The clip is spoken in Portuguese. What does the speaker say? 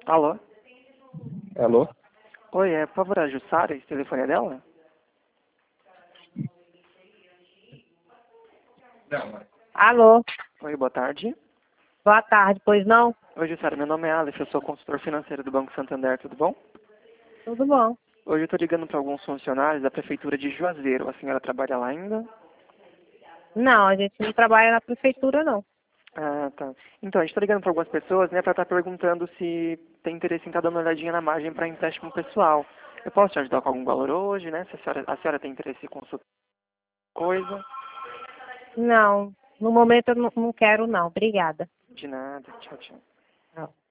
Alô? Alô? Oi, por favor, a Jussara, esse telefone é dela? Alô, Oi, boa tarde. boa tarde, pois não? Oi, Jussara, meu nome é Alex, eu sou consultor financeiro do Banco Santander, tudo bom? Tudo bom? Hoje eu estou ligando para alguns funcionários da Prefeitura de Juazeiro. A senhora trabalha lá ainda? Não, a gente não trabalha na prefeitura, não. Ah, tá. Então, a gente está ligando para algumas pessoas, né, para estar perguntando se tem interesse em estar dando uma olhadinha na margem para empréstimo pessoal. Eu posso te ajudar com algum valor hoje, né? Se a senhora tem interesse em consultar coisa. Não, no momento eu não quero, não. Obrigada. De nada. Tchau, tchau. Não.